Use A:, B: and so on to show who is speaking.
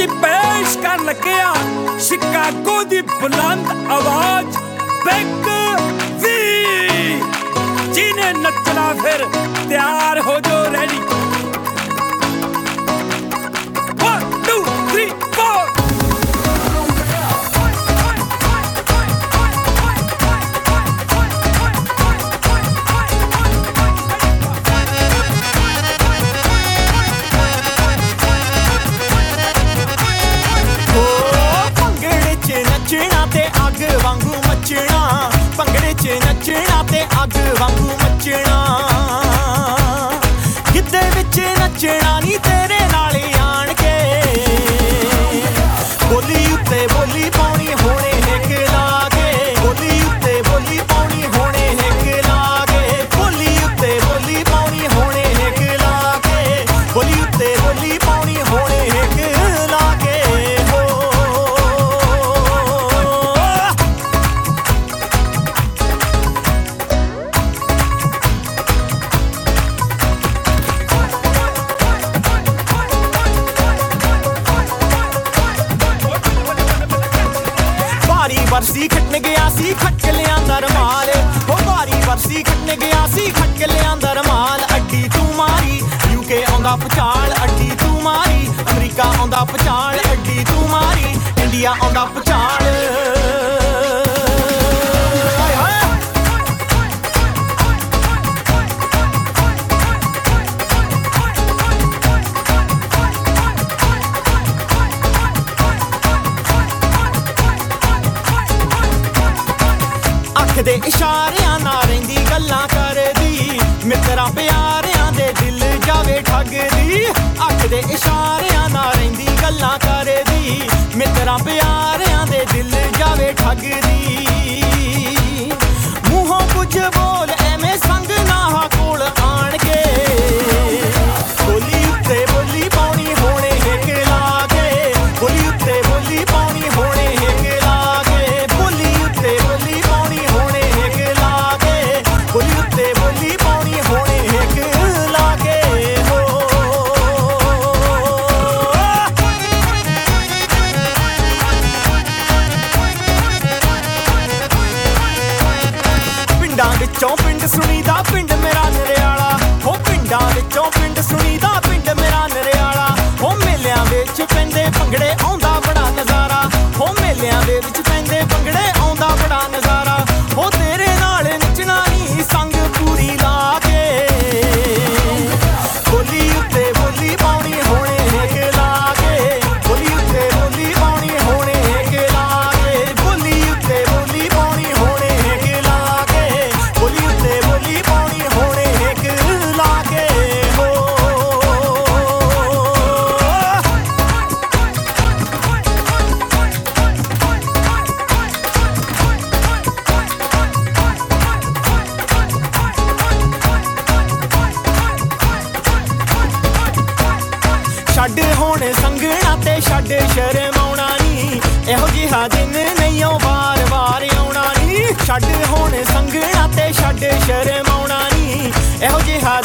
A: ਅਸੀਂ ਪੇਸ਼ ਕਰਨ ਲੱਗਿਆ ਸ਼ਿਕਾਗੋ ਦੀ ਬੁਲੰਦ ਆਵਾਜ਼ ਬਿਗ ਵੀ। ਜਿਹਨੇ ਨੱਚਣਾ ਫਿਰ ਤਿਆਰ ਹੋ ਜੋ ਰੈਡੀ। 1 2 3 4
B: ਨੱਚਣਾ ਤੇ ਅੱਗ ਵਾਂਗੂ ਮੱਚਣਾ, ਭੰਗੜੇ 'ਚ ਨੱਚਣਾ ਤੇ ਅੱਗ ਵਾਂਗੂ ਮੱਚਣਾ, ਗਿੱਧੇ ਵਿੱਚ ਨੱਚਣਾ ਨੀ ਤੇਰੇ ਨਾਲ ਆਣ ਕੇ, ਬੋਲੀ ਉੱਤੇ ਬੋਲੀ ਪਾਉਣੀ ਹੋਣੇ ਹਿੱਕ ਲਾ ਕੇ, ਬੋਲੀ ਉੱਤੇ ਬੋਲੀ ਪਾਉਣੀ ਹੋਣੇ ਹਿੱਕ ਲਾ ਕੇ, ਬੋਲੀ ਉੱਤੇ ਬੋਲੀ ਪਾਉਣੀ ਹੋਣੇ ਹਿੱਕ ਲਾ ਕੇ, ਬੋਲੀ ਉੱਤੇ ਬੋਲੀ ਪਾਉਣੀ ਹੋਣੇ ਹਿੱਕ ਲਾ ਕੇ। ਵਰਸੀ ਖੱਟਣ ਗਿਆ ਸੀ ਖੱਟ ਕੇ ਲਿਆਂਦਾ ਰਮਾਲ, ਉਹ ਭਾਰੀ ਵਰਸੀ ਖੱਟਣ ਗਿਆ ਸੀ ਖੱਟ ਕੇ ਲਿਆਂਦਾ ਰਮਾਲ। ਅੱਡੀ ਤੂੰ ਮਾਰੀ UK ਆਉਂਦਾ ਪਚਾਲ, ਅੱਡੀ ਤੂੰ ਮਾਰੀ ਅਮਰੀਕਾ ਆਉਂਦਾ ਪਚਾਲ, ਅੱਡੀ ਤੂੰ ਮਾਰੀ ਇੰਡੀਆ ਆਉਂਦਾ ਪਚਾਲ। ਦੇ ਇਸ਼ਾਰਿਆਂ ਨਾਲ ਰਹਿੰਦੀ ਗੱਲਾਂ ਕਰਦੀ, ਮਿੱਤਰਾਂ ਪਿਆਰਿਆਂ ਦੇ ਦਿਲ ਜਾਵੇ ਠੱਗਦੀ। ਅੱਖ ਦੇ ਇਸ਼ਾਰਿਆਂ ਨਾਲ ਰਹਿੰਦੀ ਗੱਲਾਂ ਕਰਦੀ, ਮਿੱਤਰਾਂ ਪਿਆਰਿਆਂ ਦੇ ਦਿਲ ਜਾਵੇ ਠੱਗਦੀ। ਮੂੰਹੋਂ ਕੁਝ ਬੋਲ ਐਵੇਂ ਸੰਗ ਨਾ ਕੋਲ ਆਣ ਕੇ, ਬੋਲੀ ਉੱਤੇ ਬੋਲੀ ਪਾਉਣੀ ਹੋਣੇ ਹਿੱਕ ਲਾ ਕੇ, ਬੋਲੀ ਉੱਤੇ ਬੋਲੀ ਪਾਉਣੀ ਹੋਣੇ ਹਿੱਕ ਲਾ ਕੇ, ਬੋਲੀ ਉੱਤੇ ਬੋਲੀ ਪਾਉਣੀ ਹੋਣੇ ਹਿੱਕ ਲਾ ਕੇ, ਬੋਲੀ ਉੱਤੇ ਬੋਲੀ ਪਾਉਣੀ ਹੋਣੇ ਹਿੱਕ ਲਾ ਕੇ। ਪਿੰਡਾਂ ਵਿੱਚੋਂ ਪਿੰਡ ਸੁਣੀਦਾ ਪਿੰਡ ਮੇਰਾ ਨਰਿਆਲਾ, ਉਹ ਪਿੰਡਾਂ ਵਿੱਚੋਂ ਪਿੰਡ ਸੁਣੀਦਾ ਪਿੰਡ ਮੇਰਾ ਨਰਿਆਲਾ। ਉਹ ਮੇਲਿਆਂ ਵਿੱਚ ਪੈਂਦੇ ਭੰਗੜੇ ਆਉਂਦਾ ਬੜਾ ਨਜ਼ਾਰਾ, ਉਹ ਮੇਲਿਆਂ ਦੇ ਵਿੱਚ ਪੈਂਦੇ ਭੰਗੜੇ ਆਉਂਦਾ ਬੜਾ ਨਜ਼ਾਰਾ। ਉਹ ਤੇਰੇ ਨਾਲ ਨੱਚਣਾ ਨੀ ਸੰਗ ਪੂਰੀ ਲਾ ਕੇ, ਬੋਲੀ ਉੱਤੇ ਬੋਲੀ ਪਾਉਣੀ ਹੋਣੇ ਹਿੱਕ ਲਾ ਕੇ, ਬੋਲੀ ਉੱਤੇ ਬੋਲੀ ਪਾਉਣੀ ਹੋਣੇ ਹਿੱਕ ਲਾ ਕੇ, ਬੋਲੀ ਉੱਤੇ ਬੋਲੀ ਪਾਉਣੀ ਹੋਣੇ ਹਿੱਕ ਲਾ ਕੇ, ਬੋਲੀ ਉੱਤੇ ਬੋਲੀ ਪਾਉਣੀ ਹੋਣੇ ਹਿੱਕ ਲਾ ਕੇ। ਛੱਡ ਹੁਣ ਸੰਗਣਾ ਤੇ ਛੱਡ ਸ਼ਰਮਾਉਣਾ ਨੀ, ਇਹੋ ਜਿਹਾ ਦਿਨ ਨਹੀਂ ਓ ਵਾਰ-ਵਾਰ ਆਉਣਾ ਨੀ। ਛੱਡ ਹੁਣ ਸੰਗਣਾ ਤੇ ਛੱਡ ਸ਼ਰਮਾਉਣਾ ਨੀ, ਇਹੋ ਜਿਹਾ